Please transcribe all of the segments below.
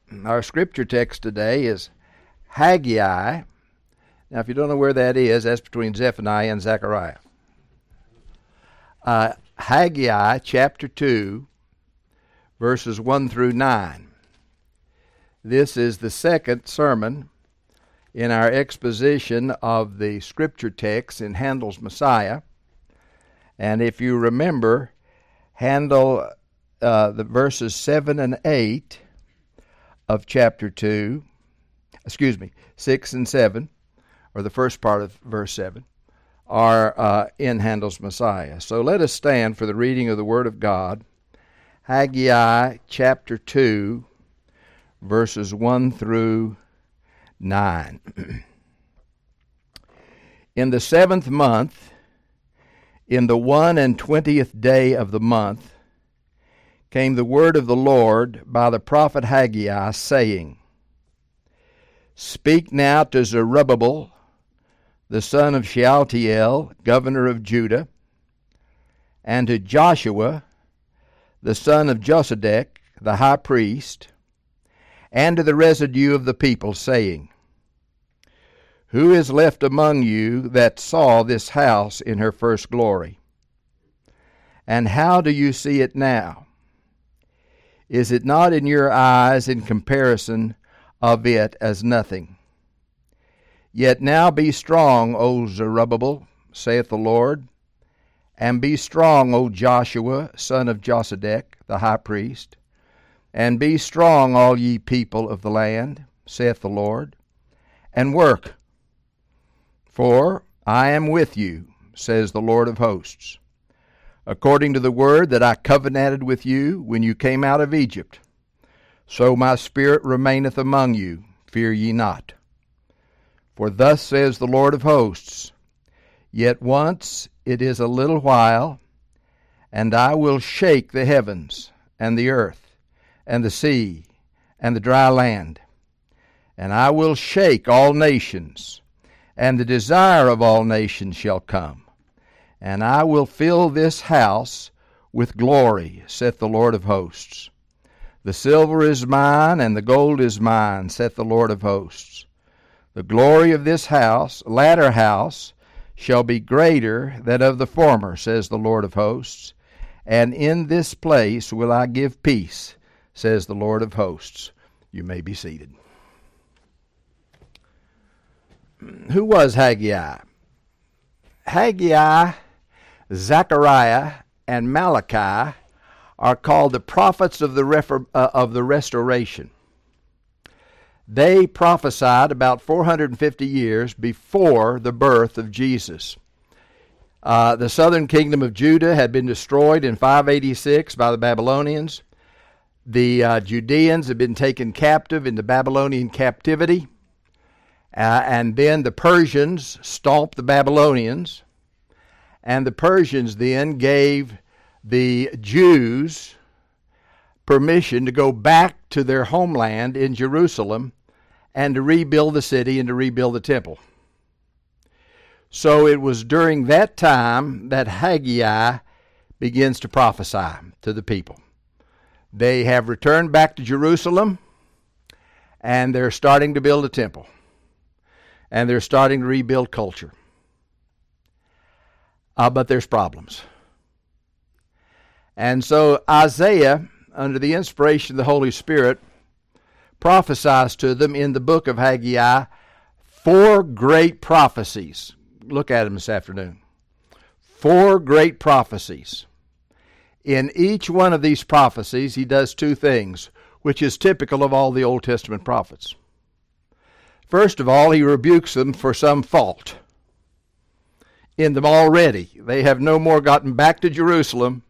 Our scripture text today is Haggai. Now, if you don't know where that is, that's between Zephaniah and Zechariah. Haggai chapter 2, verses 1 through 9. This is the second sermon in our exposition of the scripture text in Handel's Messiah. And if you remember, Handel, the verses 7 and 8 of chapter 2, 6 and 7, or the first part of verse 7, are in Handel's Messiah. So let us stand for the reading of the Word of God. Haggai chapter 2, verses 1 through 9. In the 7th month, in the 21st day of the month, came the word of the Lord by the prophet Haggai, saying, Speak now to Zerubbabel, the son of Shealtiel, governor of Judah, and to Joshua, the son of Josedech, the high priest, and to the residue of the people, saying, Who is left among you that saw this house in her first glory? And how do you see it now? Is it not in your eyes in comparison of it as nothing? Yet now be strong, O Zerubbabel, saith the Lord, and be strong, O Joshua, son of Josedech, the high priest, and be strong, all ye people of the land, saith the Lord, and work. For I am with you, says the Lord of hosts, according to the word that I covenanted with you when you came out of Egypt. So my spirit remaineth among you, fear ye not. For thus says the Lord of hosts, Yet once it is a little while, and I will shake the heavens, and the earth, and the sea, and the dry land. And I will shake all nations, and the desire of all nations shall come. And I will fill this house with glory, saith the Lord of hosts. The silver is mine, and the gold is mine, saith the Lord of hosts. The glory of this house, latter house, shall be greater than of the former, says the Lord of hosts. And in this place will I give peace, says the Lord of hosts. You may be seated. Who was Haggai? Haggai, Zechariah, and Malachi are called the prophets of the restoration. They prophesied about 450 years before the birth of Jesus. The southern kingdom of Judah had been destroyed in 586 by the Babylonians. The Judeans had been taken captive into Babylonian captivity. And then the Persians stomped the Babylonians. And the Persians then gave the Jews permission to go back to their homeland in Jerusalem and to rebuild the city and to rebuild the temple. So it was during that time that Haggai begins to prophesy to the people. They have returned back to Jerusalem, and they're starting to build a temple. And they're starting to rebuild culture. But there's problems. And so Isaiah, under the inspiration of the Holy Spirit, prophesies to them in the book of Haggai 4 great prophecies. Look at them this afternoon. 4 great prophecies. In each one of these prophecies, he does 2 things, which is typical of all the Old Testament prophets. First of all, he rebukes them for some fault in them already. They have no more gotten back to Jerusalem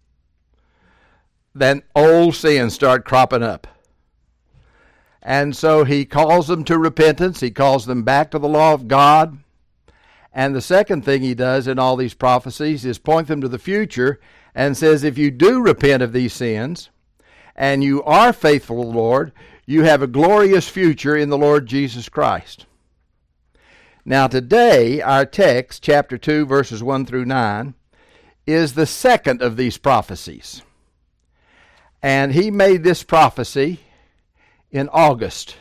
than old sins start cropping up. And so he calls them to repentance. He calls them back to the law of God. And the second thing he does in all these prophecies is point them to the future and says, if you do repent of these sins and you are faithful to the Lord, you have a glorious future in the Lord Jesus Christ. Now today, our text, chapter 2, verses 1 through 9, is the second of these prophecies. And he made this prophecy in August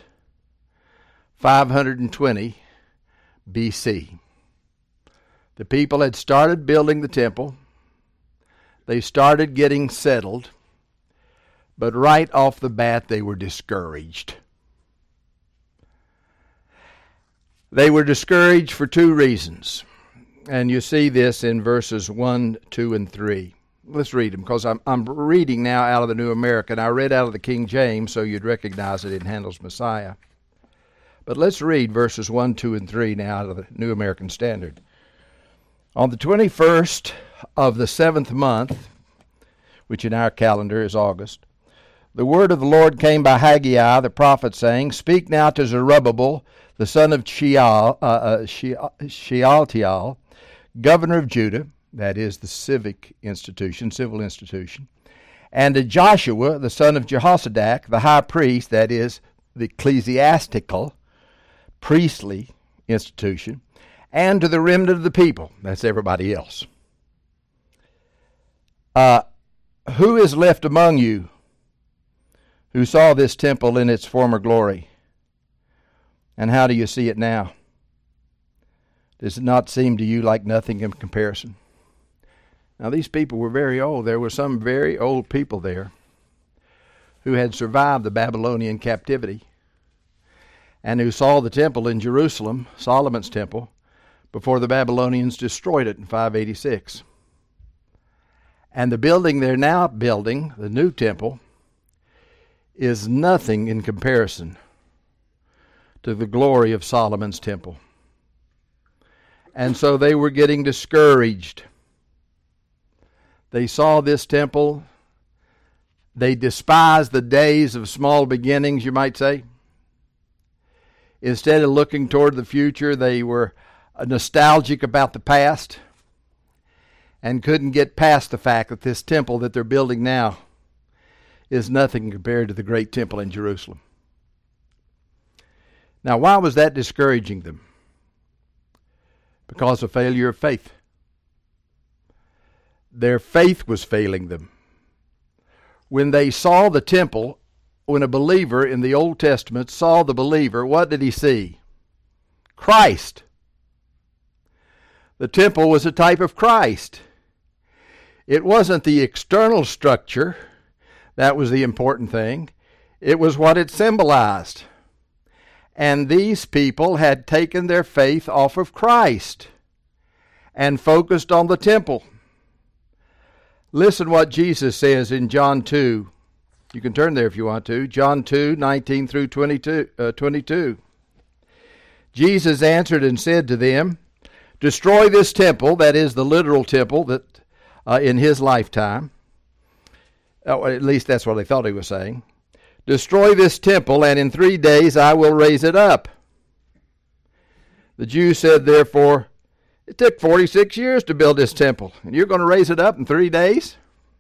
520 BC. The people had started building the temple. They started getting settled. But right off the bat, they were discouraged. They were discouraged for two reasons. And you see this in verses 1, 2, and 3. Let's read them, because I'm reading now out of the New American. I read out of the King James, so you'd recognize it in Handel's Messiah. But let's read verses 1, 2, and 3 now out of the New American Standard. On the 21st of the 7th month, which in our calendar is August, the word of the Lord came by Haggai the prophet, saying, Speak now to Zerubbabel, the son of Shealtiel, governor of Judah, that is the civil institution, and to Joshua, the son of Jehozadak, the high priest, that is the ecclesiastical, priestly institution, and to the remnant of the people, that's everybody else. Who is left among you who saw this temple in its former glory? And how do you see it now? Does it not seem to you like nothing in comparison? Now, these people were very old. There were some very old people there who had survived the Babylonian captivity and who saw the temple in Jerusalem, Solomon's temple, before the Babylonians destroyed it in 586. And the building they're now building, the new temple, is nothing in comparison to the glory of Solomon's temple. And so they were getting discouraged. They saw this temple. They despised the days of small beginnings, you might say. Instead of looking toward the future, they were nostalgic about the past and couldn't get past the fact that this temple that they're building now is nothing compared to the great temple in Jerusalem. Now, why was that discouraging them? Because of failure of faith. Their faith was failing them. When they saw the temple, when a believer in the Old Testament saw the believer, what did he see? Christ. The temple was a type of Christ. It wasn't the external structure that was the important thing. It was what it symbolized. And these people had taken their faith off of Christ and focused on the temple. Listen what Jesus says in John 2. You can turn there if you want to. John 2, 19 through 22. Jesus answered and said to them, Destroy this temple, that is the literal temple that in his lifetime. At least that's what they thought he was saying. Destroy this temple, and in 3 days I will raise it up. The Jews said, therefore, it took 46 years to build this temple, and you're going to raise it up in 3 days?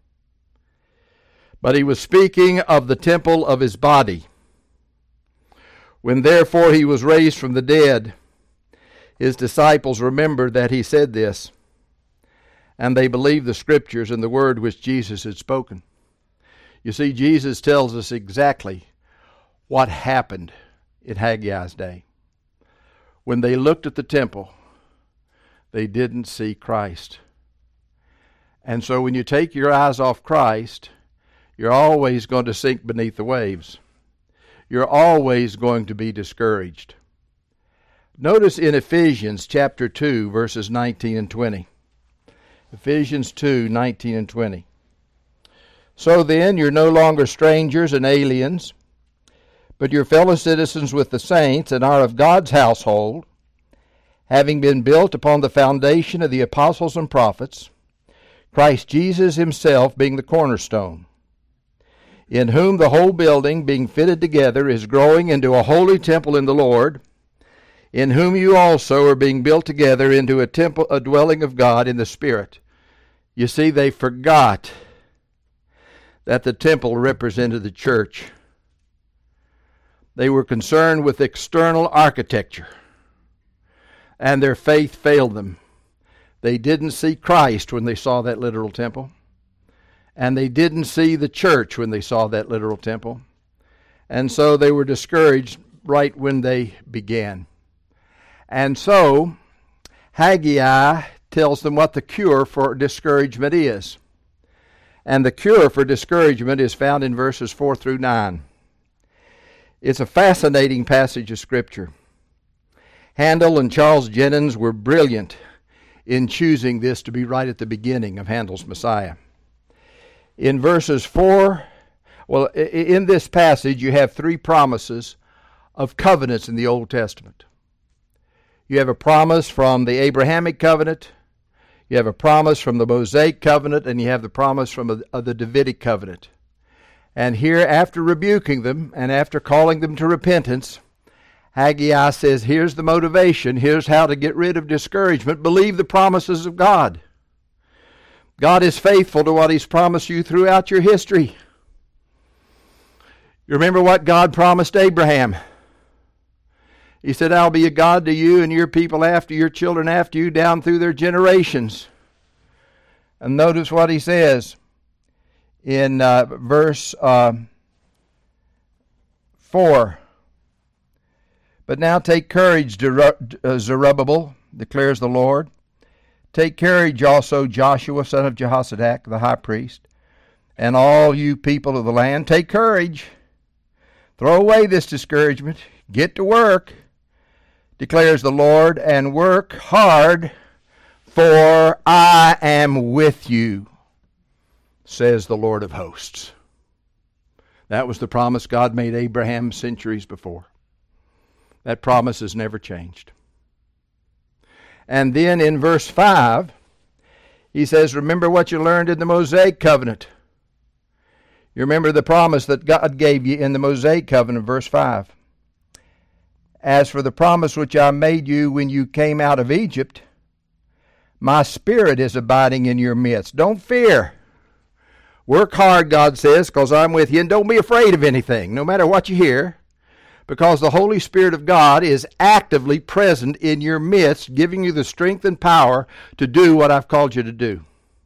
But he was speaking of the temple of his body. When therefore he was raised from the dead, his disciples remembered that he said this, and they believed the scriptures and the word which Jesus had spoken. You see, Jesus tells us exactly what happened in Haggai's day. When they looked at the temple, they didn't see Christ. And so when you take your eyes off Christ, you're always going to sink beneath the waves. You're always going to be discouraged. Notice in Ephesians chapter 2, verses 19 and 20. Ephesians 2, 19 and 20. So then, you're no longer strangers and aliens, but you're fellow citizens with the saints and are of God's household, having been built upon the foundation of the apostles and prophets, Christ Jesus himself being the cornerstone, in whom the whole building, being fitted together, is growing into a holy temple in the Lord, in whom you also are being built together into a temple, a dwelling of God in the Spirit. You see, they forgot that the temple represented the church. They were concerned with external architecture, and their faith failed them. They didn't see Christ when they saw that literal temple, and they didn't see the church when they saw that literal temple, And so they were discouraged right when they began. And so Haggai tells them what the cure for discouragement is. And the cure for discouragement is found in verses 4 through 9. It's a fascinating passage of Scripture. Handel and Charles Jennings were brilliant in choosing this to be right at the beginning of Handel's Messiah. In verses 4, in this passage you have three promises of covenants in the Old Testament. You have a promise from the Abrahamic covenant, you have a promise from the Mosaic covenant, and you have the promise from the Davidic covenant. And here, after rebuking them and after calling them to repentance, Haggai says, here's the motivation, here's how to get rid of discouragement. Believe the promises of God. God is faithful to what He's promised you throughout your history. You remember what God promised Abraham. He said, I'll be a God to you and your people after, your children after you, down through their generations. And notice what He says in verse 4. But now take courage, Zerubbabel, declares the Lord. Take courage also, Joshua, son of Jehozadak, the high priest, and all you people of the land. Take courage. Throw away this discouragement. Get to work, declares the Lord, and work hard, for I am with you, says the Lord of hosts. That was the promise God made Abraham centuries before. That promise has never changed. And then in verse 5, he says, remember what you learned in the Mosaic covenant. You remember the promise that God gave you in the Mosaic covenant, verse 5. As for the promise which I made you when you came out of Egypt, my Spirit is abiding in your midst. Don't fear. Work hard, God says, because I'm with you, and don't be afraid of anything, no matter what you hear, because the Holy Spirit of God is actively present in your midst, giving you the strength and power to do what I've called you to do.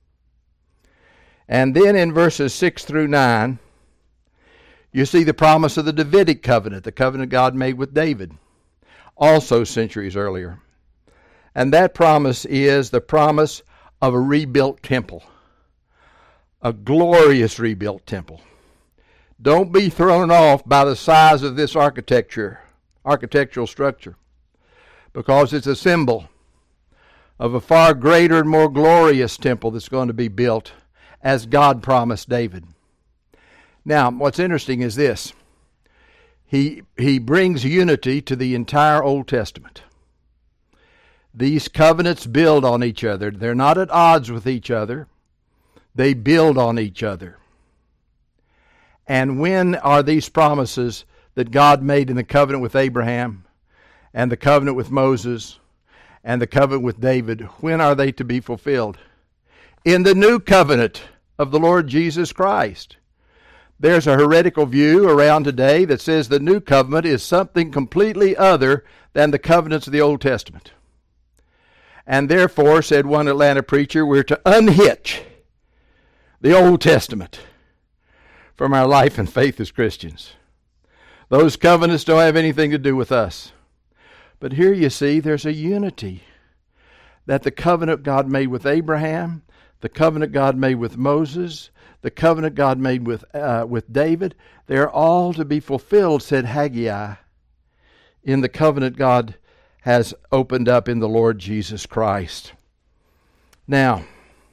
And then in verses 6 through 9, you see the promise of the Davidic covenant, the covenant God made with David, also centuries earlier. And that promise is the promise of a rebuilt temple, a glorious rebuilt temple. Don't be thrown off by the size of this architectural structure, because it's a symbol of a far greater and more glorious temple that's going to be built as God promised David. Now, what's interesting is this. He brings unity to the entire Old Testament. These covenants build on each other. They're not at odds with each other. They build on each other. And when are these promises that God made in the covenant with Abraham and the covenant with Moses and the covenant with David, when are they to be fulfilled? In the new covenant of the Lord Jesus Christ. There's a heretical view around today that says the new covenant is something completely other than the covenants of the Old Testament. And therefore, said one Atlanta preacher, we're to unhitch the Old Testament from our life and faith as Christians. Those covenants don't have anything to do with us. But here you see there's a unity that the covenant God made with Abraham, the covenant God made with Moses, the covenant God made with David, they're all to be fulfilled, said Haggai, in the covenant God has opened up in the Lord Jesus Christ. Now,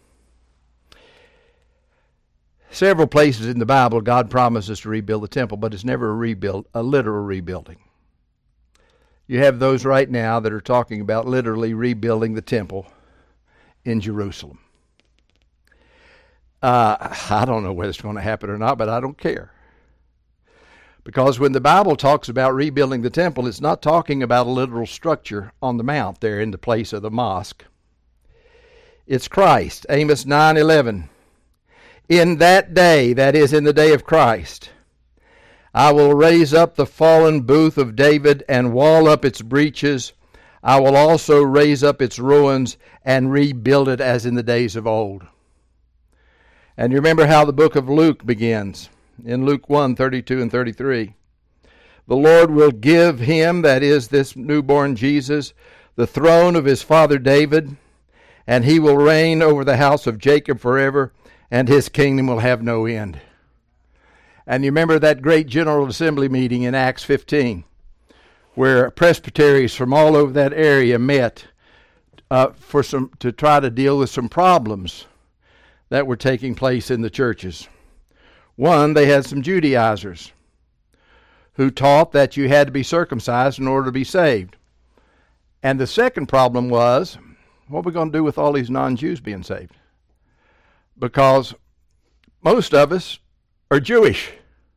several places in the Bible God promises to rebuild the temple, but it's never a literal rebuilding. You have those right now that are talking about literally rebuilding the temple in Jerusalem. I don't know whether it's going to happen or not, but I don't care. Because when the Bible talks about rebuilding the temple, it's not talking about a literal structure on the mount there in the place of the mosque. It's Christ. Amos 9:11. In that day, that is in the day of Christ, I will raise up the fallen booth of David and wall up its breaches. I will also raise up its ruins and rebuild it as in the days of old. And you remember how the book of Luke begins. In Luke 1:32 and 33. The Lord will give him, that is, this newborn Jesus, the throne of his father David, and he will reign over the house of Jacob forever, and his kingdom will have no end. And you remember that great General Assembly meeting in Acts 15, where presbyteries from all over that area met to try to deal with some problems that were taking place in the churches. One, they had some Judaizers who taught that you had to be circumcised in order to be saved. And the second problem was, what are we going to do with all these non-Jews being saved? Because most of us are Jewish.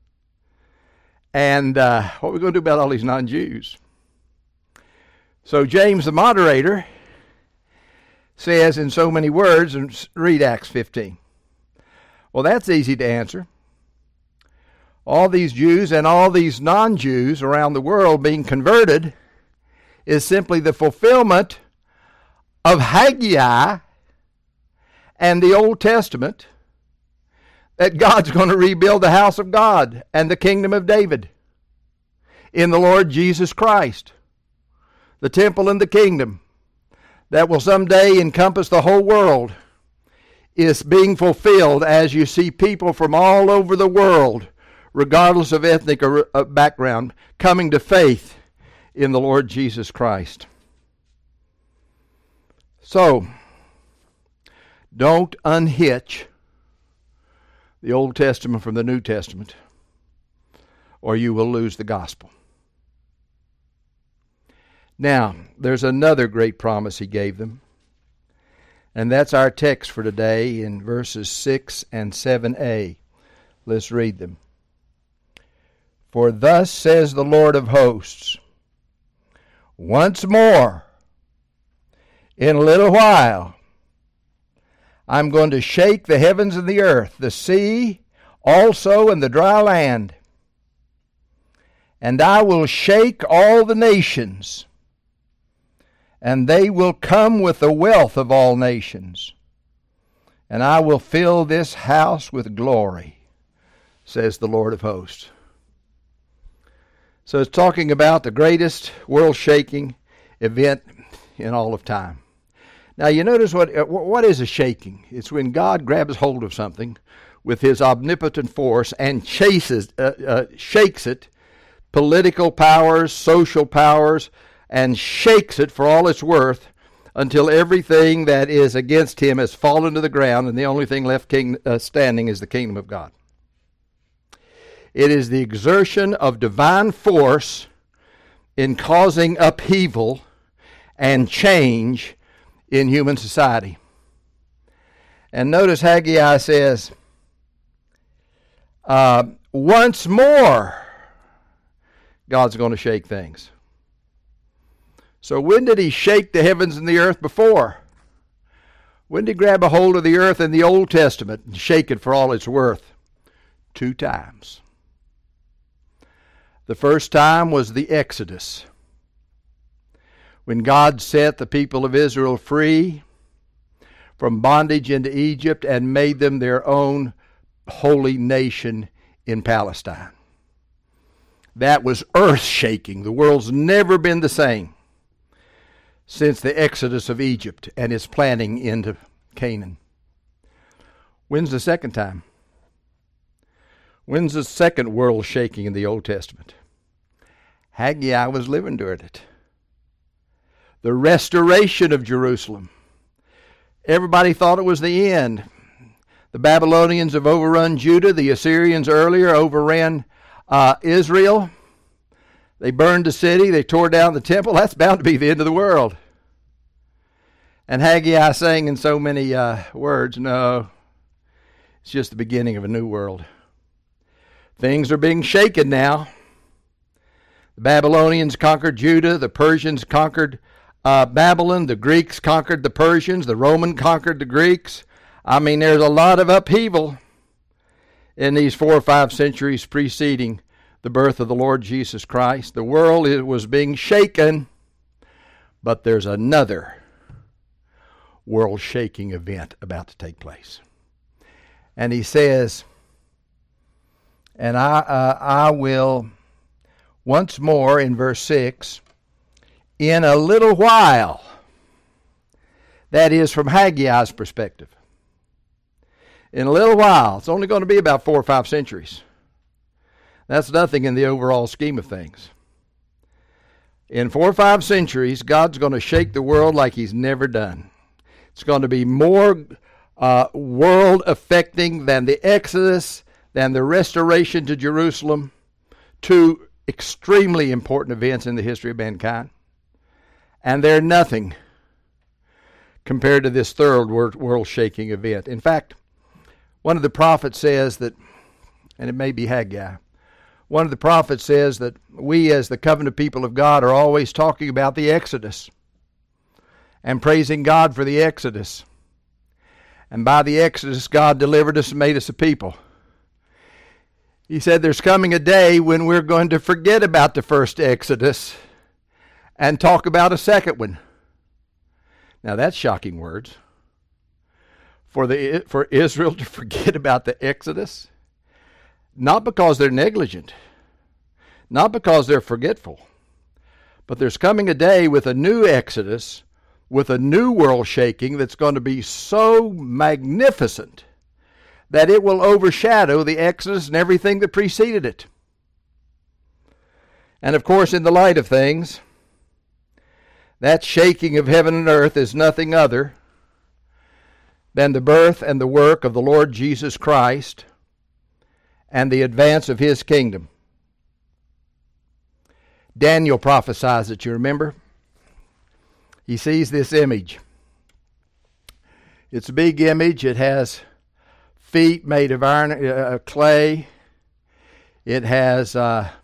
And what are we going to do about all these non-Jews? So James, the moderator, says in so many words, and read Acts 15. Well, that's easy to answer. All these Jews and all these non-Jews around the world being converted is simply the fulfillment of Haggai and the Old Testament, that God's going to rebuild the house of God and the kingdom of David in the Lord Jesus Christ. The temple and the kingdom that will someday encompass the whole world is being fulfilled as you see people from all over the world, regardless of ethnic or background, coming to faith in the Lord Jesus Christ. So, don't unhitch the Old Testament from the New Testament, or you will lose the gospel. Now, there's another great promise he gave them, and that's our text for today in verses 6 and 7a. Let's read them. For thus says the Lord of hosts, once more, in a little while, I'm going to shake the heavens and the earth, the sea also and the dry land. And I will shake all the nations, and they will come with the wealth of all nations. And I will fill this house with glory, says the Lord of hosts. So it's talking about the greatest world-shaking event in all of time. Now you notice what is a shaking? It's when God grabs hold of something with his omnipotent force and shakes it, political powers, social powers, and shakes it for all it's worth until everything that is against him has fallen to the ground, and the only thing left standing is the kingdom of God. It is the exertion of divine force in causing upheaval and change in human society. And notice Haggai says, once more, God's going to shake things. So when did he shake the heavens and the earth before? When did he grab a hold of the earth in the Old Testament and shake it for all it's worth? 2 times. The first time was the Exodus, when God set the people of Israel free from bondage into Egypt and made them their own holy nation in Palestine. That was earth-shaking. The world's never been the same since the Exodus of Egypt and its planting into Canaan. When's the second time? When's the second world shaking in the Old Testament? Haggai was living during it. The restoration of Jerusalem. Everybody thought it was the end. The Babylonians have overrun Judah. The Assyrians earlier overran Israel. They burned the city. They tore down the temple. That's bound to be the end of the world. And Haggai saying in so many words, no, it's just the beginning of a new world. Things are being shaken now. The Babylonians conquered Judah. The Persians conquered Babylon. The Greeks conquered the Persians. The Romans conquered the Greeks. I mean, there's a lot of upheaval in these 4 or 5 centuries preceding the birth of the Lord Jesus Christ. The world was being shaken, but there's another world-shaking event about to take place. And he says, and I will once more in verse 6, in a little while. That is from Haggai's perspective. In a little while. It's only going to be about 4 or 5 centuries. That's nothing in the overall scheme of things. In 4 or 5 centuries, God's going to shake the world like he's never done. It's going to be more world-affecting than the Exodus, than the restoration to Jerusalem, 2 extremely important events in the history of mankind. And they're nothing compared to this third world-shaking event. In fact, one of the prophets says that, and it may be Haggai, one of the prophets says that we as the covenant people of God are always talking about the Exodus and praising God for the Exodus. And by the Exodus, God delivered us and made us a people. He said there's coming a day when we're going to forget about the first Exodus and talk about a second one. Now that's shocking words. For Israel to forget about the Exodus, not because they're negligent, not because they're forgetful, but there's coming a day with a new Exodus, with a new world shaking that's going to be so magnificent that it will overshadow the Exodus and everything that preceded it. And of course, in the light of things, that shaking of heaven and earth is nothing other than the birth and the work of the Lord Jesus Christ and the advance of his kingdom. Daniel prophesies it, you remember? He sees this image. It's a big image. It has feet made of iron, clay. It has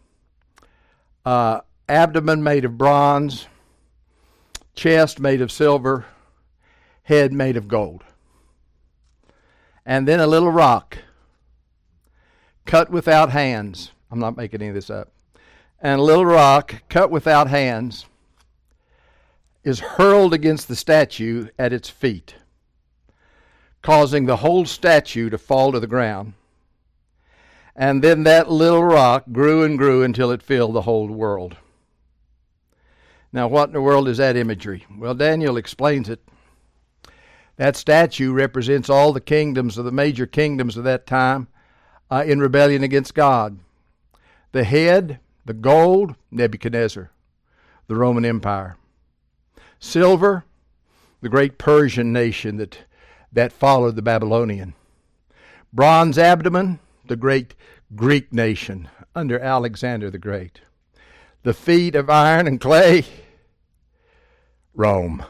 abdomen made of bronze, chest made of silver, head made of gold. And then a little rock cut without hands. I'm not making any of this up. And a little rock cut without hands is hurled against the statue at its feet, causing the whole statue to fall to the ground. And then that little rock grew and grew until it filled the whole world. Now, what in the world is that imagery? Well, Daniel explains it. That statue represents all the kingdoms of the major kingdoms of that time in rebellion against God. The head, the gold, Nebuchadnezzar, the Roman Empire. Silver, the great Persian nation that followed the Babylonian. Bronze abdomen, the great Greek nation under Alexander the Great. The feet of iron and clay, Rome.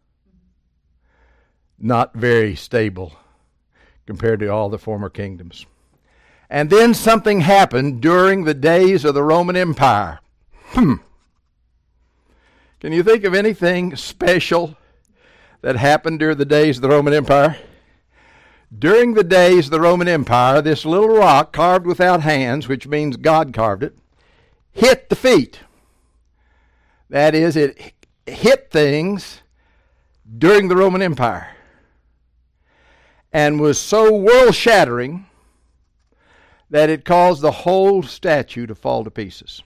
Not very stable compared to all the former kingdoms. And then something happened during the days of the Roman Empire. Can you think of anything special that happened during the days of the Roman Empire? During the days of the Roman Empire, this little rock carved without hands, which means God carved it, hit the feet. That is, it hit things during the Roman Empire and was so world-shattering that it caused the whole statue to fall to pieces.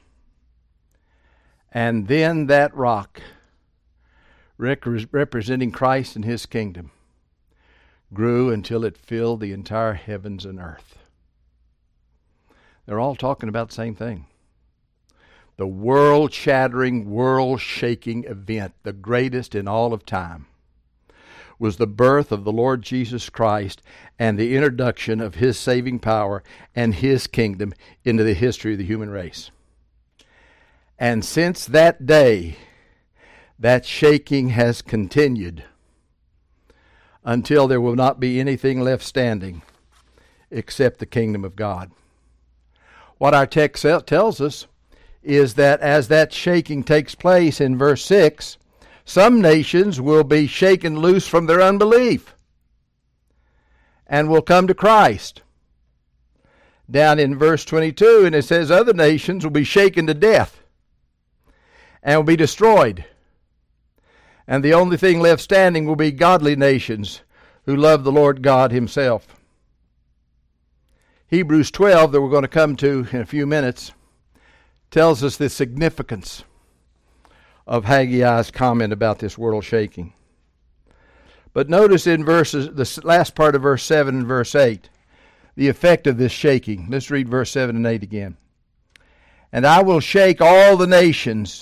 And then that rock, representing Christ and his kingdom, grew until it filled the entire heavens and earth. They're all talking about the same thing. The world-shattering, world-shaking event, the greatest in all of time, was the birth of the Lord Jesus Christ and the introduction of his saving power and his kingdom into the history of the human race. And since that day, that shaking has continued until there will not be anything left standing except the kingdom of God. What our text tells us is that as that shaking takes place in verse 6, some nations will be shaken loose from their unbelief and will come to Christ. Down in verse 22, and it says other nations will be shaken to death and will be destroyed. And the only thing left standing will be godly nations who love the Lord God himself. Hebrews 12, that we're going to come to in a few minutes, tells us the significance of Haggai's comment about this world shaking. But notice in the last part of verse 7 and verse 8, the effect of this shaking. Let's read verse 7 and 8 again. And I will shake all the nations,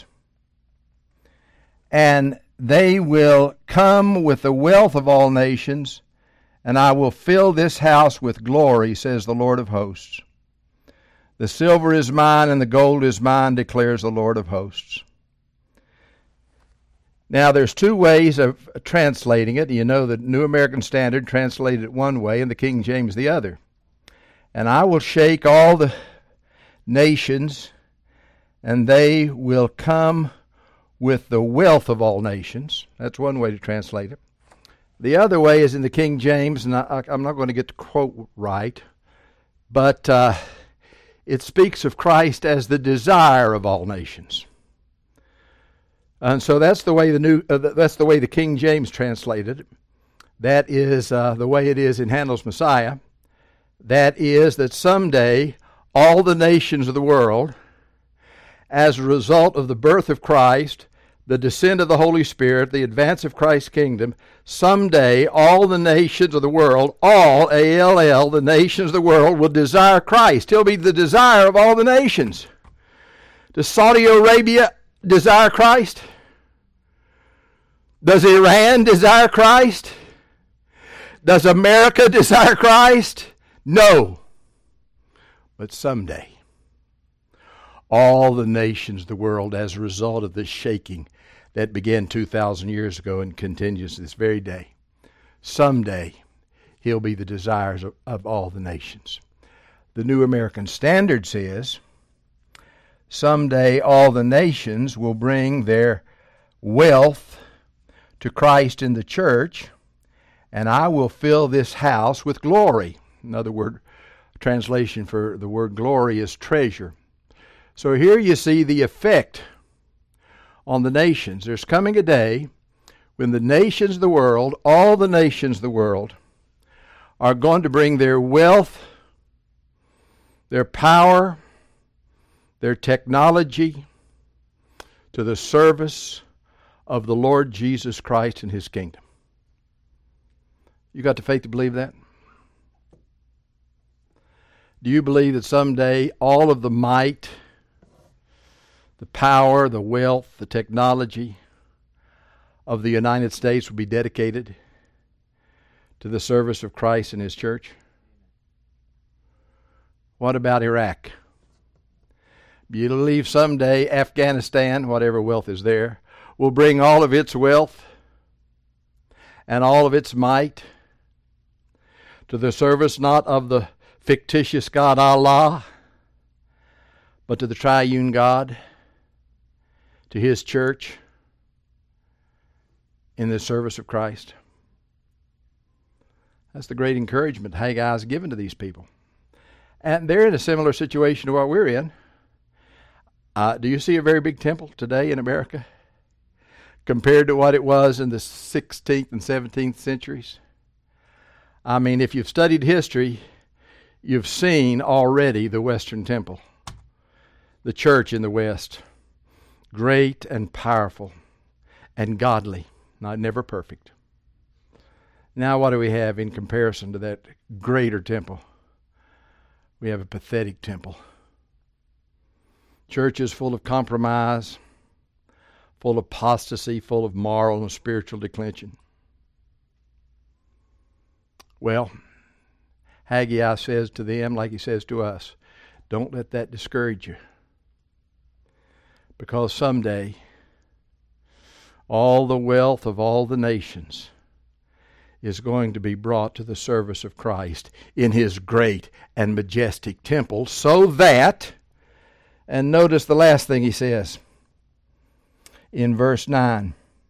and they will come with the wealth of all nations, and I will fill this house with glory, says the Lord of hosts. The silver is mine and the gold is mine, declares the Lord of hosts. Now, there's two ways of translating it. You know, the New American Standard translated it one way and the King James the other. And I will shake all the nations, and they will come with the wealth of all nations. That's one way to translate it. The other way is in the King James, and I'm not going to get the quote right, but it speaks of Christ as the desire of all nations. And so that's the way the King James translated it. That is the way it is in Handel's Messiah. That is that someday all the nations of the world, as a result of the birth of Christ, the descent of the Holy Spirit, the advance of Christ's kingdom, someday all the nations of the world, all, A-L-L, the nations of the world will desire Christ. He'll be the desire of all the nations. Does Saudi Arabia desire Christ? Does Iran desire Christ? Does America desire Christ? No. But someday, all the nations of the world, as a result of this shaking that began 2,000 years ago and continues this very day, someday he'll be the desires of all the nations. The New American Standard says, someday all the nations will bring their wealth to Christ in the church, and I will fill this house with glory. Another word, translation for the word glory is treasure. So here you see the effect on the nations. There's coming a day when the nations of the world, all the nations of the world, are going to bring their wealth, their power, their technology to the service of the Lord Jesus Christ and His kingdom. You got the faith to believe that? Do you believe that someday all of the might, the power, the wealth, the technology of the United States will be dedicated to the service of Christ and His church? What about Iraq? Do you believe someday Afghanistan, whatever wealth is there, will bring all of its wealth and all of its might to the service not of the fictitious God Allah, but to the triune God, to His church, in the service of Christ? That's the great encouragement Haggai has given to these people. And they're in a similar situation to what we're in. Do you see a very big temple today in America compared to what it was in the 16th and 17th centuries? I mean, if you've studied history, you've seen already the Western Temple, the church in the West, great and powerful and godly, not never perfect. Now what do we have in comparison to that greater temple? We have a pathetic temple. Churches full of compromise, full of apostasy, full of moral and spiritual declension. Well, Haggai says to them, like he says to us, don't let that discourage you. Because someday, all the wealth of all the nations is going to be brought to the service of Christ in His great and majestic temple, so that, and notice the last thing he says in verse 9,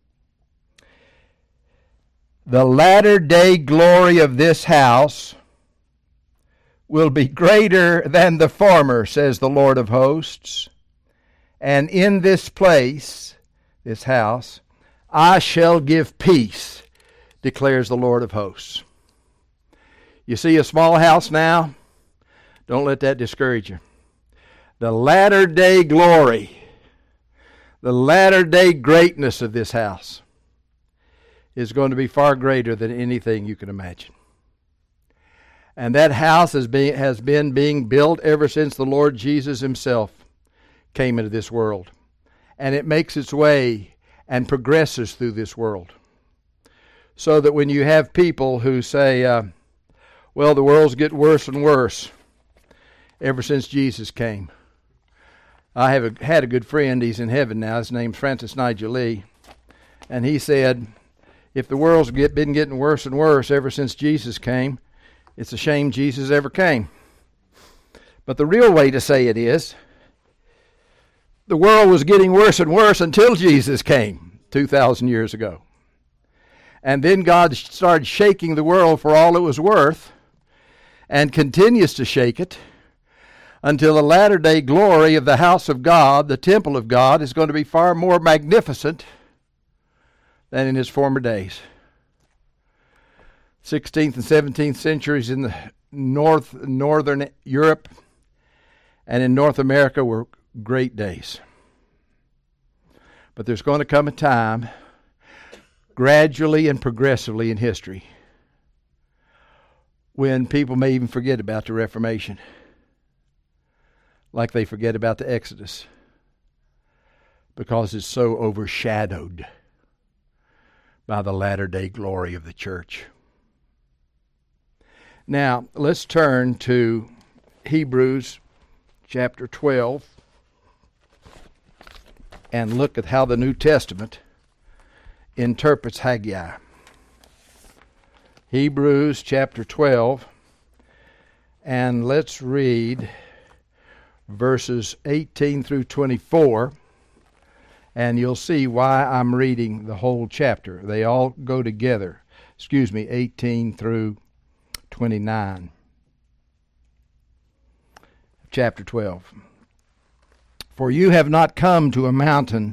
the latter day glory of this house will be greater than the former, says the Lord of hosts. And in this place, this house, I shall give peace, declares the Lord of hosts. You see a small house now? Don't let that discourage you. The latter day glory, the latter day greatness of this house is going to be far greater than anything you can imagine. And that house has been being built ever since the Lord Jesus himself came into this world. And it makes its way and progresses through this world. So that when you have people who say, well, the world's getting worse and worse ever since Jesus came. I have had a good friend, he's in heaven now, his name's Francis Nigel Lee, and he said, if the world's been getting worse and worse ever since Jesus came, it's a shame Jesus ever came. But the real way to say it is, the world was getting worse and worse until Jesus came 2,000 years ago. And then God started shaking the world for all it was worth and continues to shake it until the latter day glory of the house of God, the temple of God, is going to be far more magnificent than in his former days. 16th and 17th centuries in the northern Europe and in North America were great days. But there's going to come a time, gradually and progressively in history, when people may even forget about the Reformation, like they forget about the Exodus, because it's so overshadowed by the latter-day glory of the church. Now, let's turn to Hebrews chapter 12 and look at how the New Testament interprets Haggai. Hebrews chapter 12, and let's read verses 18 through 24, and you'll see why I'm reading the whole chapter. They all go together. 18 through 29. Chapter 12. For you have not come to a mountain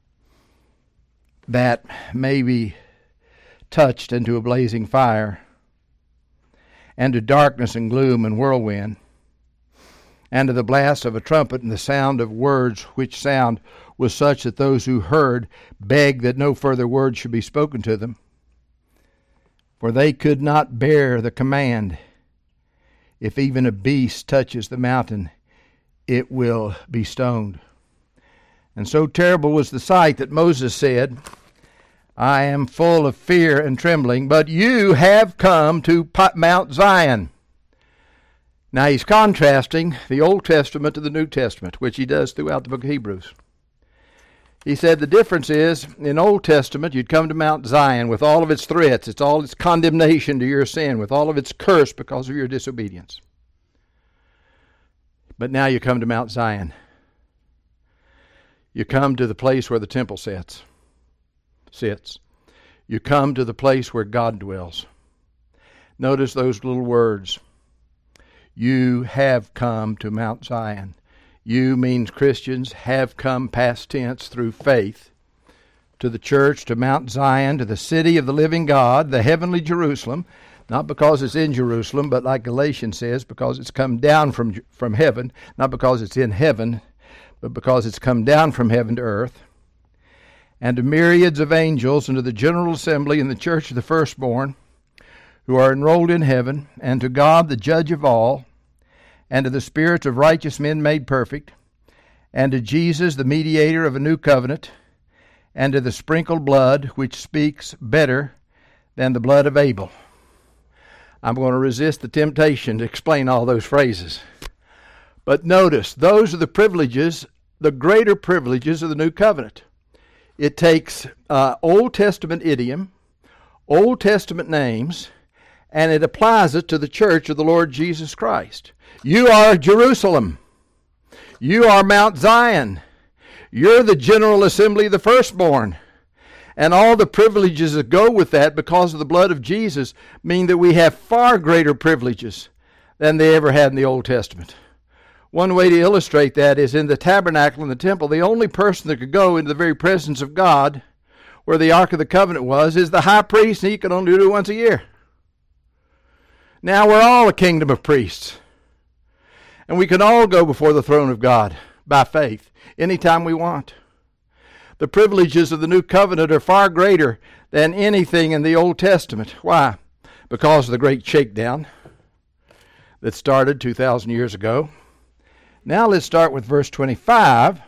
that may be touched into a blazing fire, and to darkness and gloom and whirlwind, and to the blast of a trumpet and the sound of words, which sound was such that those who heard begged that no further word should be spoken to them. For they could not bear the command, if even a beast touches the mountain, it will be stoned. And so terrible was the sight that Moses said, I am full of fear and trembling, but you have come to Mount Zion. Now he's contrasting the Old Testament to the New Testament, which he does throughout the book of Hebrews. He said the difference is, in Old Testament, you'd come to Mount Zion with all of its threats, it's all its condemnation to your sin, with all of its curse because of your disobedience. But now you come to Mount Zion. You come to the place where the temple sits. You come to the place where God dwells. Notice those little words. You have come to Mount Zion. You means Christians have come past tense through faith to the church, to Mount Zion, to the city of the living God, the heavenly Jerusalem, not because it's in Jerusalem, but like Galatians says, because it's come down from heaven, not because it's in heaven, but because it's come down from heaven to earth, and to myriads of angels, and to the general assembly in the church of the firstborn, who are enrolled in heaven, and to God the judge of all, and to the spirits of righteous men made perfect, and to Jesus the mediator of a new covenant, and to the sprinkled blood which speaks better than the blood of Abel. I'm going to resist the temptation to explain all those phrases. But notice, those are the privileges, the greater privileges of the new covenant. It takes Old Testament idiom, Old Testament names, and it applies it to the church of the Lord Jesus Christ. You are Jerusalem. You are Mount Zion. You're the general assembly of the firstborn. And all the privileges that go with that because of the blood of Jesus mean that we have far greater privileges than they ever had in the Old Testament. One way to illustrate that is in the tabernacle and the temple, the only person that could go into the very presence of God, where the Ark of the Covenant was, is the high priest, and he could only do it once a year. Now we're all a kingdom of priests. And we can all go before the throne of God by faith anytime we want. The privileges of the new covenant are far greater than anything in the Old Testament. Why? Because of the great shakedown that started 2,000 years ago. Now let's start with verse 25.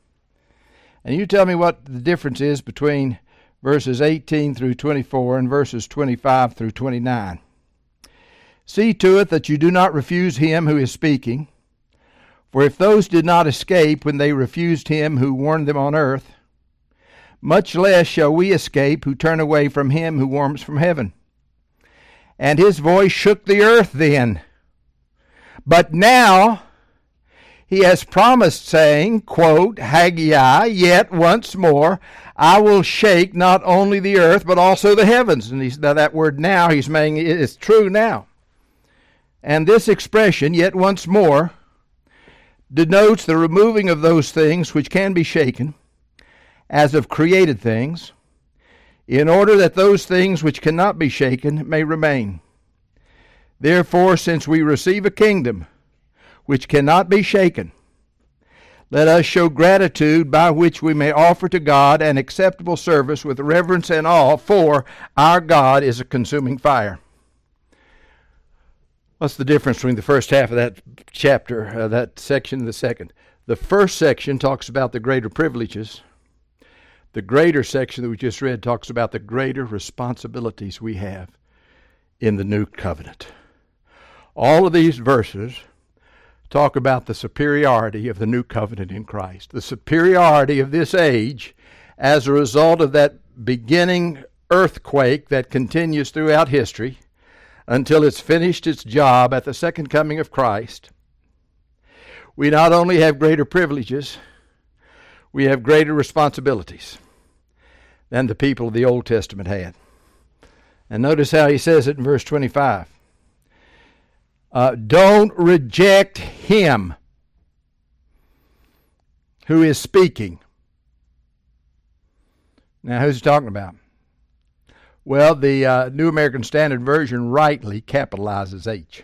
And you tell me what the difference is between verses 18 through 24 and verses 25 through 29. See to it that you do not refuse him who is speaking. For if those did not escape when they refused him who warned them on earth, much less shall we escape who turn away from him who warns from heaven. And his voice shook the earth then. But now he has promised, saying, quote, Haggai, yet once more I will shake not only the earth, but also the heavens. And now that word now, he's saying it's true now. And this expression, yet once more, denotes the removing of those things which can be shaken, as of created things, in order that those things which cannot be shaken may remain. Therefore, since we receive a kingdom which cannot be shaken, let us show gratitude by which we may offer to God an acceptable service with reverence and awe, for our God is a consuming fire. What's the difference between the first half of that chapter, that section, and the second? The first section talks about the greater privileges. The greater section that we just read talks about the greater responsibilities we have in the new covenant. All of these verses talk about the superiority of the new covenant in Christ, the superiority of this age as a result of that beginning earthquake that continues throughout history until it's finished its job at the second coming of Christ. We not only have greater privileges, we have greater responsibilities than the people of the Old Testament had. And notice how he says it in verse 25. Don't reject him who is speaking. Now, who's he talking about? Well, the New American Standard Version rightly capitalizes H,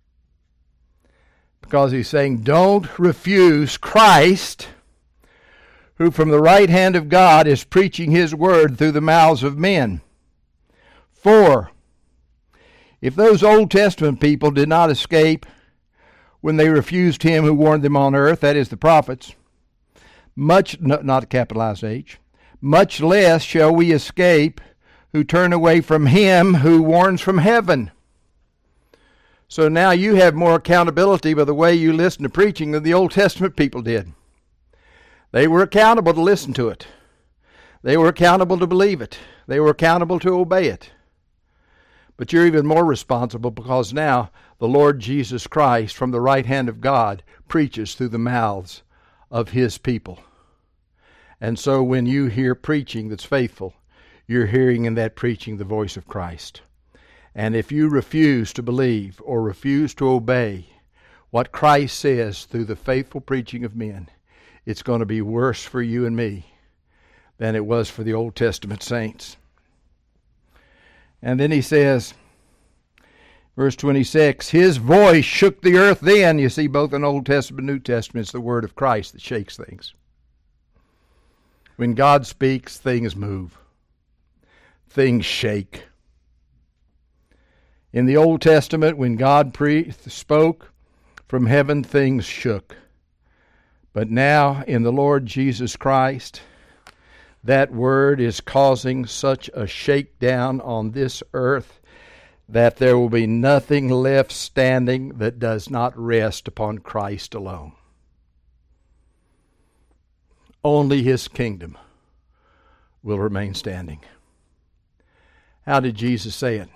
because he's saying, don't refuse Christ, who from the right hand of God is preaching his word through the mouths of men. For if those Old Testament people did not escape when they refused him who warned them on earth, that is the prophets, not capitalized H, much less shall we escape who turn away from him who warns from heaven. So now you have more accountability by the way you listen to preaching than the Old Testament people did. They were accountable to listen to it. They were accountable to believe it. They were accountable to obey it. But you're even more responsible, because now the Lord Jesus Christ from the right hand of God preaches through the mouths of his people. And so when you hear preaching that's faithful, you're hearing in that preaching the voice of Christ. And if you refuse to believe or refuse to obey what Christ says through the faithful preaching of men, it's going to be worse for you and me than it was for the Old Testament saints. And then he says, verse 26, his voice shook the earth then. You see, both in Old Testament and New Testament, it's the word of Christ that shakes things. When God speaks, things move. Things shake. In the Old Testament, when God spoke from heaven, things shook. But now, in the Lord Jesus Christ, that word is causing such a shakedown on this earth that there will be nothing left standing that does not rest upon Christ alone. Only his kingdom will remain standing. How did Jesus say it?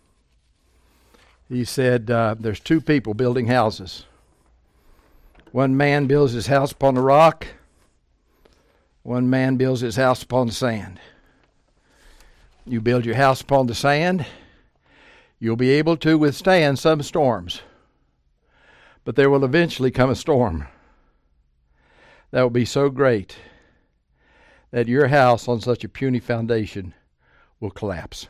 He said, there's two people building houses. One man builds his house upon the rock. One man builds his house upon the sand. You build your house upon the sand, you'll be able to withstand some storms. But there will eventually come a storm that will be so great that your house on such a puny foundation will collapse.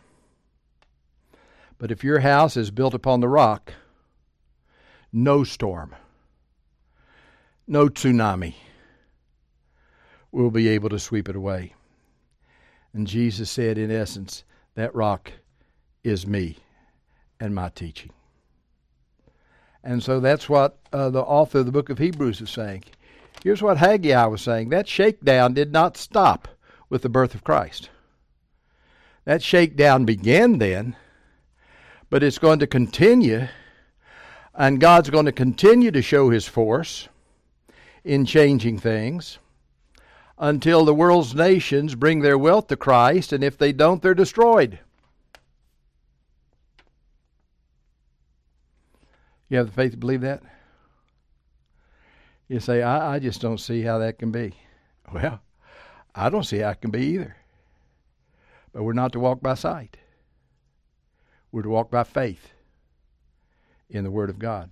But if your house is built upon the rock, no storm no tsunami will be able to sweep it away. And Jesus said, in essence, that rock is me and my teaching. And so that's what the author of the book of Hebrews is saying. Here's what Haggai was saying. That shakedown did not stop with the birth of Christ. That shakedown began then, but it's going to continue, and God's going to continue to show His force in changing things until the world's nations bring their wealth to Christ, and if they don't, they're destroyed. You have the faith to believe that? You say, I just don't see how that can be. Well, I don't see how it can be either. But we're not to walk by sight. We're to walk by faith in the Word of God.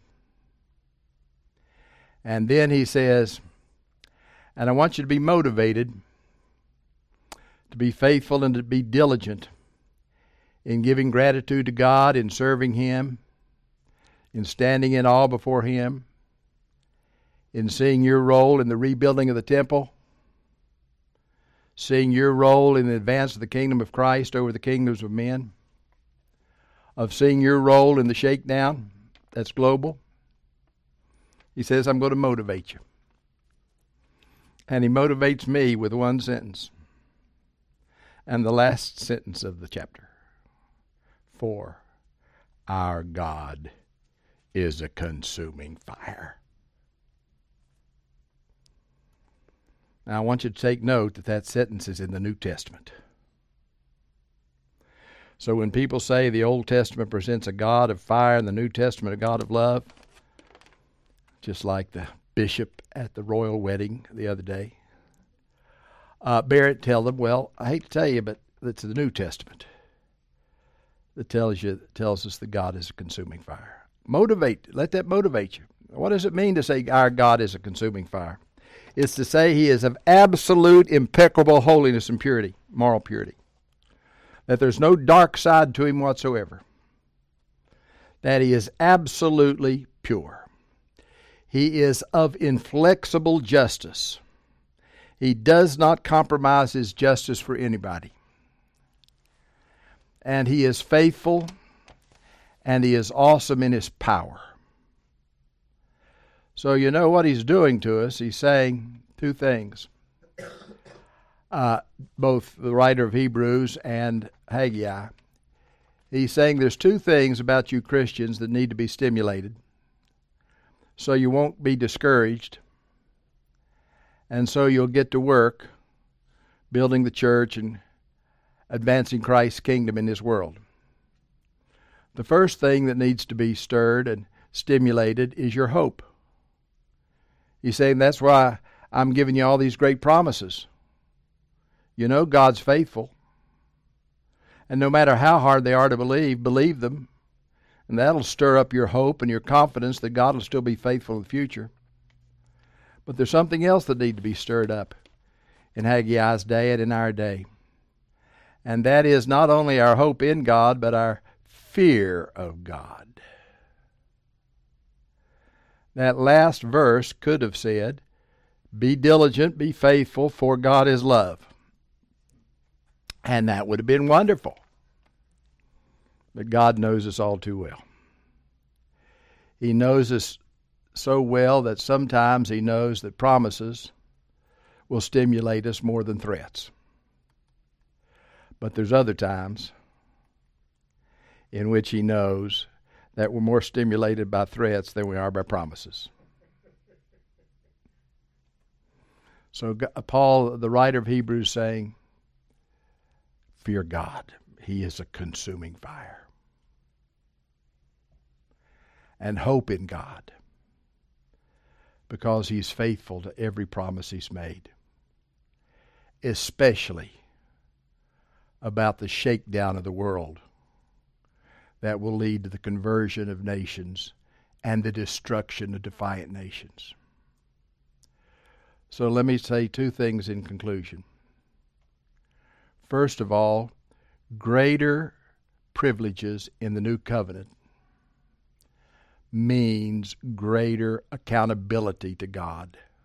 And then he says, and I want you to be motivated, to be faithful and to be diligent in giving gratitude to God, in serving Him, in standing in awe before Him, in seeing your role in the rebuilding of the temple, seeing your role in the advance of the kingdom of Christ over the kingdoms of men, of seeing your role in the shakedown that's global. He says, I'm going to motivate you. And he motivates me with one sentence. And the last sentence of the chapter. For our God is a consuming fire. Now I want you to take note that that sentence is in the New Testament. So when people say the Old Testament presents a God of fire and the New Testament a God of love, just like the bishop at the royal wedding the other day, Barrett tell them, well, I hate to tell you, but it's the New Testament that tells us that God is a consuming fire. Let that motivate you. What does it mean to say our God is a consuming fire? It's to say He is of absolute, impeccable holiness and purity, moral purity. That there's no dark side to Him whatsoever. That He is absolutely pure. He is of inflexible justice. He does not compromise His justice for anybody. And He is faithful, and He is awesome in His power. So you know what He's doing to us. He's saying two things. Both the writer of Hebrews and Haggai. He's saying there's two things about you Christians that need to be stimulated so you won't be discouraged, and so you'll get to work building the church and advancing Christ's kingdom in this world. The first thing that needs to be stirred and stimulated is your hope. He's saying that's why I'm giving you all these great promises. You know God's faithful. And no matter how hard they are to believe them. And that'll stir up your hope and your confidence that God will still be faithful in the future. But there's something else that needs to be stirred up in Haggai's day and in our day. And that is not only our hope in God, but our fear of God. That last verse could have said, be diligent, be faithful, for God is love. And that would have been wonderful. But God knows us all too well. He knows us so well that sometimes He knows that promises will stimulate us more than threats. But there's other times in which He knows that we're more stimulated by threats than we are by promises. So Paul, the writer of Hebrews, saying, fear God. He is a consuming fire. And hope in God, because He's faithful to every promise He's made, especially about the shakedown of the world that will lead to the conversion of nations and the destruction of defiant nations. So let me say two things in conclusion. First of all, greater privileges in the new covenant means greater accountability to God.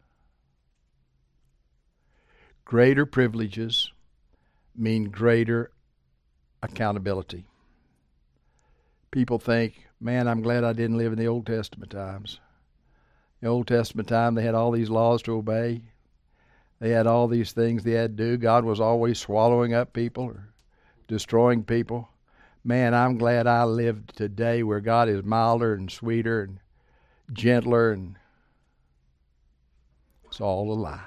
Greater privileges mean greater accountability. People think, man, I'm glad I didn't live in the Old Testament times. In the Old Testament time, they had all these laws to obey. They had all these things they had to do. God was always swallowing up people or destroying people. Man, I'm glad I lived today where God is milder and sweeter and gentler, and it's all a lie.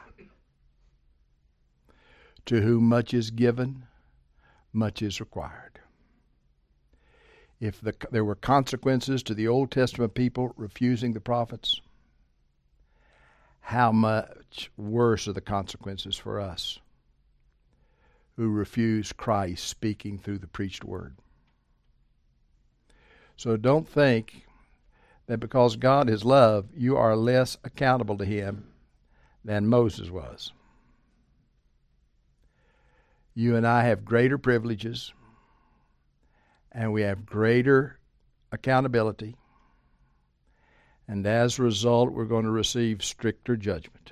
To whom much is given, much is required. If there were consequences to the Old Testament people refusing the prophets, how much worse are the consequences for us who refuse Christ speaking through the preached word? So don't think that because God is love, you are less accountable to Him than Moses was. You and I have greater privileges, and we have greater accountability, and as a result, we're going to receive stricter judgment.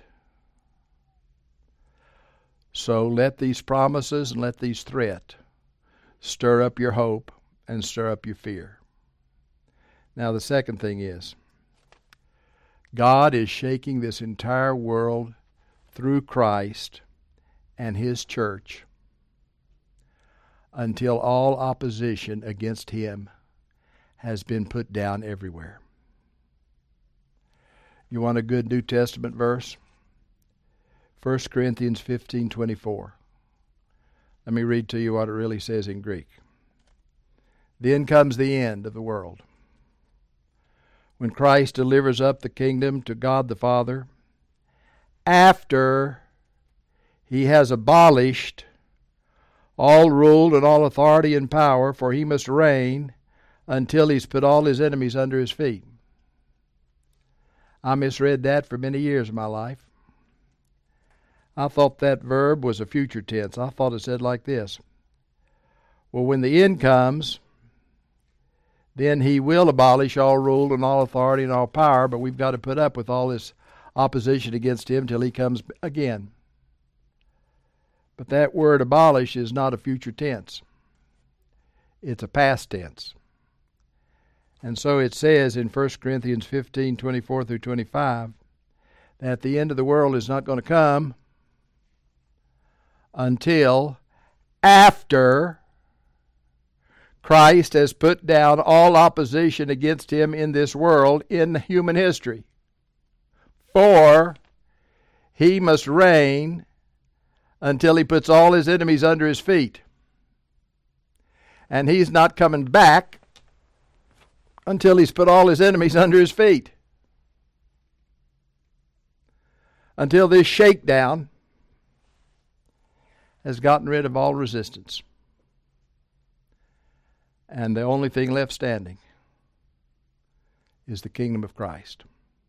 So let these promises and let these threats stir up your hope and stir up your fear. Now, the second thing is, God is shaking this entire world through Christ and His church until all opposition against Him has been put down everywhere. You want a good New Testament verse? 1 Corinthians 15:24. Let me read to you what it really says in Greek. Then comes the end of the world, when Christ delivers up the kingdom to God the Father, after He has abolished all rule and all authority and power, for He must reign until He's put all His enemies under His feet. I misread that for many years of my life. I thought that verb was a future tense. I thought it said like this. Well, when the end comes, then He will abolish all rule and all authority and all power, but we've got to put up with all this opposition against Him till He comes again. But that word abolish is not a future tense. It's a past tense. And so it says in 1 Corinthians 15:24 through 25, that the end of the world is not going to come until after Christ has put down all opposition against Him in this world in human history. For He must reign until He puts all His enemies under His feet. And He's not coming back until He's put all His enemies under His feet. Until this shakedown has gotten rid of all resistance. And the only thing left standing is the kingdom of Christ.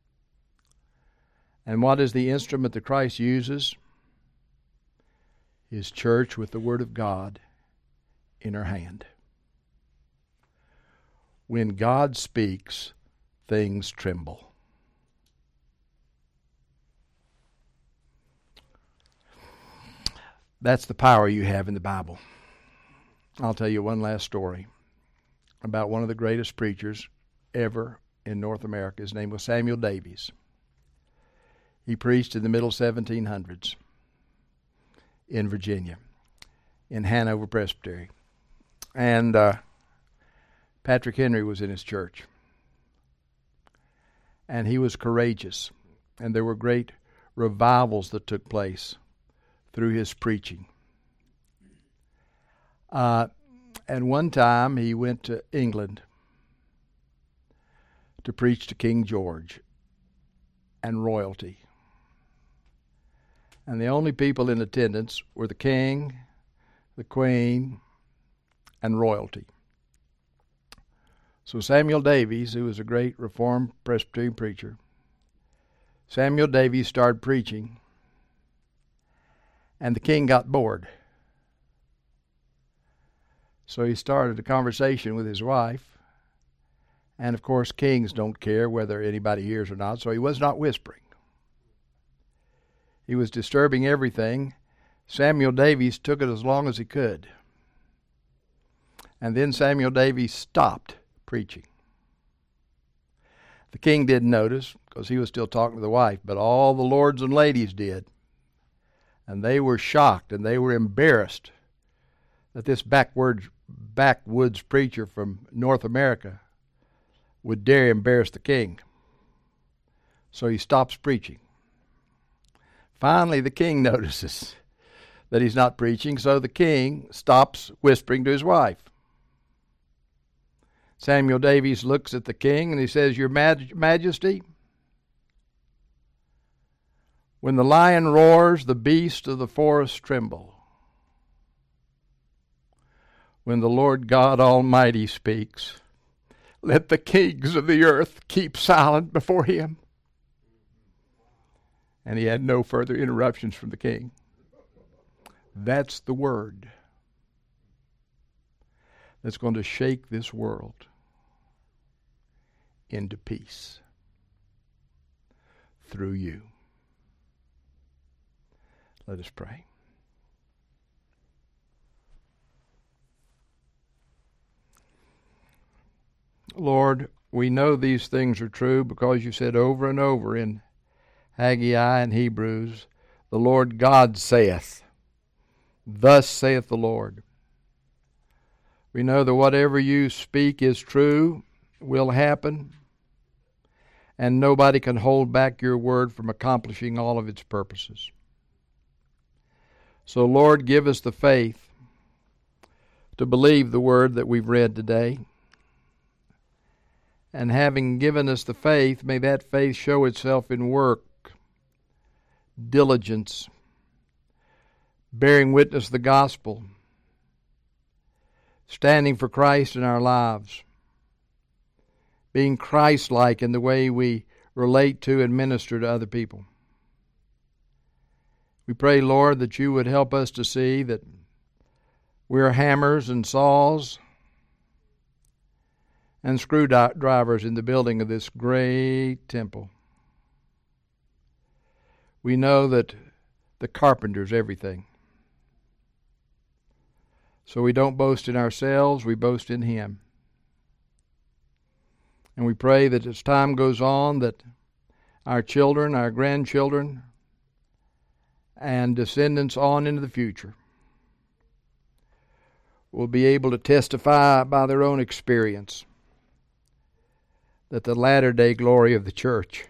And what is the instrument that Christ uses? His church with the Word of God in her hand. When God speaks, things tremble. That's the power you have in the Bible. I'll tell you one last story about one of the greatest preachers ever in North America. His name was Samuel Davies. He preached in the middle 1700s in Virginia, in Hanover Presbytery. And Patrick Henry was in his church. And he was courageous. And there were great revivals that took place through his preaching. And one time he went to England to preach to King George and royalty. And the only people in attendance were the king, the queen, and royalty. So Samuel Davies, who was a great Reformed Presbyterian preacher, Samuel Davies started preaching, and the king got bored. So he started a conversation with his wife, and of course kings don't care whether anybody hears or not, so he was not whispering. He was disturbing everything Samuel Davies took it as long as he could. And then Samuel Davies stopped preaching. The king didn't notice because he was still talking to the wife, but all the lords and ladies did. And they were shocked and they were embarrassed that this backwoods preacher from North America would dare embarrass the king. So he stops preaching. Finally, the king notices that he's not preaching, so the king stops whispering to his wife. Samuel Davies looks at the king and he says, "Your Majesty, when the lion roars, the beasts of the forest tremble. When the Lord God Almighty speaks, let the kings of the earth keep silent before him." And he had no further interruptions from the king. That's the word that's going to shake this world into peace through you. Let us pray. Lord, we know these things are true because you said over and over in Haggai and Hebrews, the Lord God saith, thus saith the Lord. We know that whatever you speak is true, will happen, and nobody can hold back your word from accomplishing all of its purposes. So, Lord, give us the faith to believe the word that we've read today. And having given us the faith, may that faith show itself in work, diligence, bearing witness to the gospel, standing for Christ in our lives, being Christ-like in the way we relate to and minister to other people. We pray, Lord, that you would help us to see that we're hammers and saws and screwdrivers in the building of this great temple. We know that the carpenter's everything. So we don't boast in ourselves, we boast in him. And we pray that as time goes on, that our children, our grandchildren, and descendants on into the future will be able to testify by their own experience that the latter-day glory of the church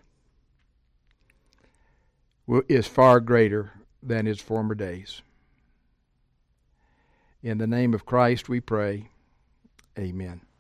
is far greater than its former days. In the name of Christ we pray. Amen.